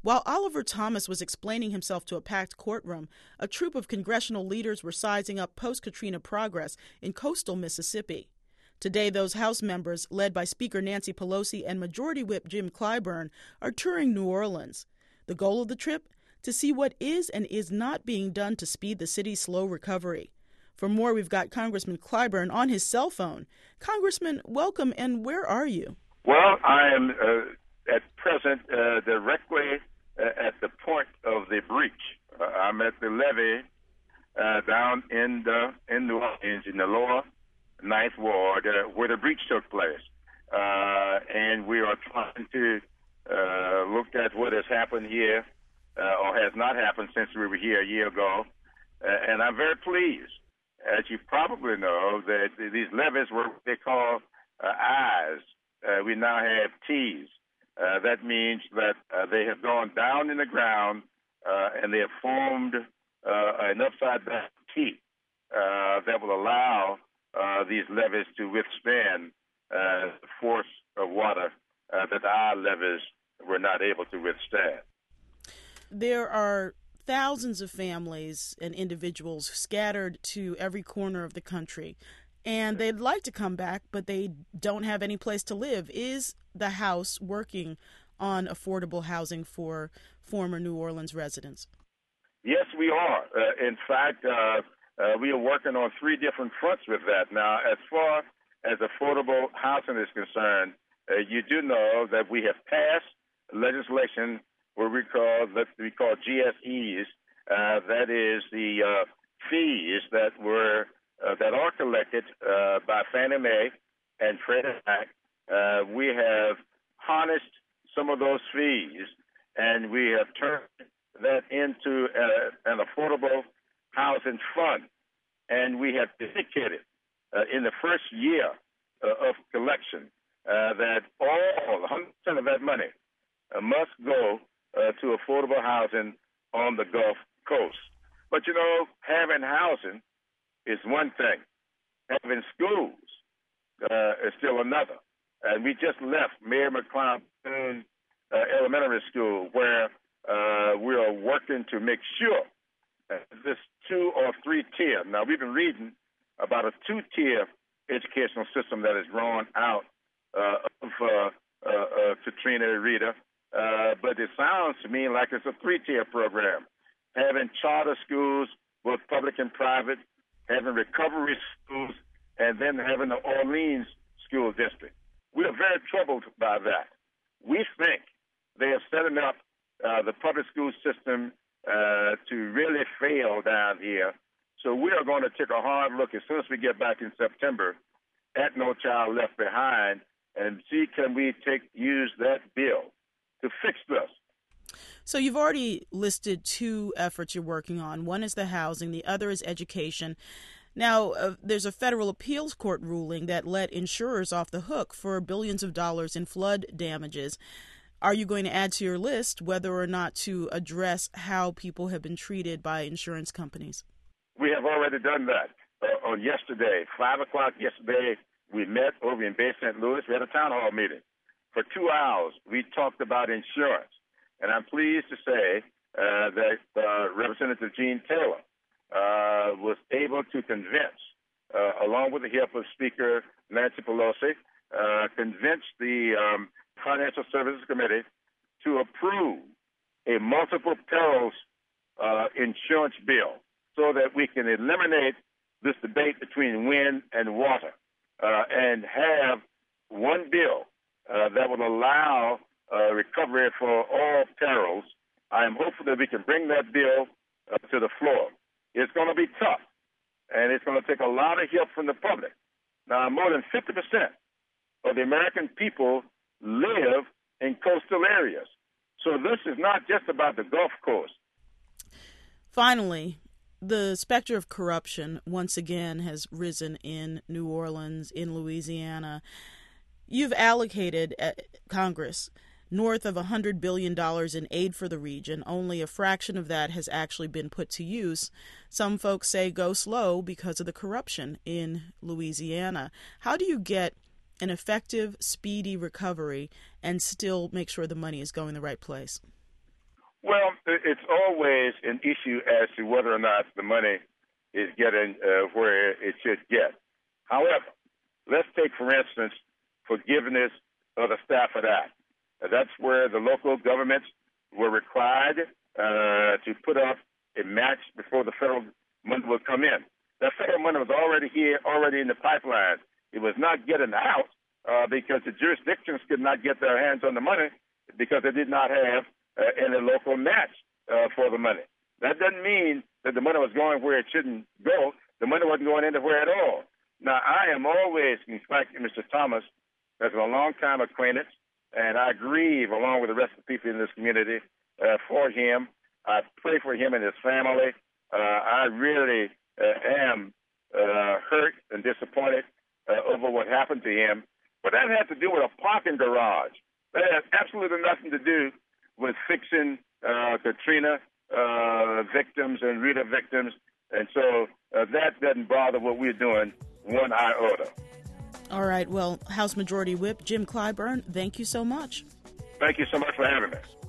While Oliver Thomas was explaining himself to a packed courtroom, a troop of congressional leaders were sizing up post-Katrina progress in coastal Mississippi. Today, those House members, led by Speaker Nancy Pelosi and Majority Whip Jim Clyburn, are touring New Orleans. The goal of the trip? To see what is and is not being done to speed the city's slow recovery. For more, we've got Congressman Clyburn on his cell phone. Congressman, welcome, and where are you? Well, I am at present directly at the point of the breach. I'm at the levee down in New Orleans in the lower Ninth Ward where the breach took place. And we are trying to look at what has happened here or has not happened since we were here a year ago. And I'm very pleased, as you probably know, that these levees were what they call I's. We now have T's. That means that they have gone down in the ground and they have formed an upside-down T that will allow these levees to withstand the force of water that our levees were not able to withstand. There are thousands of families and individuals scattered to every corner of the country, and they'd like to come back, but they don't have any place to live. Is the House working on affordable housing for former New Orleans residents? Yes, we are. In fact, we are working on three different fronts with that. Now, as far as affordable housing is concerned, you do know that we have passed legislation what we call GSEs. That is the fees that are collected by Fannie Mae and Freddie Mac. We have harnessed some of those fees, and we have turned that into an affordable housing fund. And we have dedicated in the first year of collection that all 100% of that money must go to affordable housing on the Gulf Coast. But, you know, having housing is one thing. Having schools is still another. And we just left Mayor McCloud Elementary School, where we are working to make sure this 2 or 3 tier. Now, we've been reading about a 2-tier educational system that has grown out of Katrina Rita. But it sounds to me like it's a 3-tier program, having charter schools, both public and private, having recovery schools, and then having the Orleans School District. We are very troubled by that. We think they are setting up the public school system to really fail down here. So we are going to take a hard look as soon as we get back in September at No Child Left Behind and see can we use that bill to fix this. So you've already listed 2 efforts you're working on. One is the housing, the other is education. Now, there's a federal appeals court ruling that let insurers off the hook for billions of dollars in flood damages. Are you going to add to your list whether or not to address how people have been treated by insurance companies? We have already done that. On yesterday, 5 o'clock yesterday, we met over in Bay St. Louis. We had a town hall meeting. For 2 hours, we talked about insurance. And I'm pleased to say that Representative Gene Taylor was able to convince, along with the help of Speaker Nancy Pelosi, convince the Financial Services Committee to approve a multiple perils insurance bill so that we can eliminate this debate between wind and water and have one bill that will allow recovery for all perils. I am hopeful that we can bring that bill to the floor. It's going to be tough, and it's going to take a lot of help from the public. Now, more than 50% of the American people live in coastal areas. So this is not just about the Gulf Coast. Finally, the specter of corruption once again has risen in New Orleans, in Louisiana. You've allocated Congress north of $100 billion in aid for the region. Only a fraction of that has actually been put to use. Some folks say go slow because of the corruption in Louisiana. How do you get an effective, speedy recovery and still make sure the money is going the right place? Well, it's always an issue as to whether or not the money is getting where it should get. However, let's take, for instance, forgiveness of the Stafford Act. That's where the local governments were required to put up a match before the federal money would come in. That federal money was already here, already in the pipeline. It was not getting out because the jurisdictions could not get their hands on the money because they did not have any local match for the money. That doesn't mean that the money was going where it shouldn't go. The money wasn't going anywhere at all. Now, I am always, in fact, Mr. Thomas, as a long-time acquaintance, and I grieve along with the rest of the people in this community for him. I pray for him and his family. I really am hurt and disappointed over what happened to him. But that had to do with a parking garage. That has absolutely nothing to do with fixing Katrina victims and Rita victims. And so that doesn't bother what we're doing one iota. All right. Well, House Majority Whip Jim Clyburn, thank you so much. Thank you so much for having me.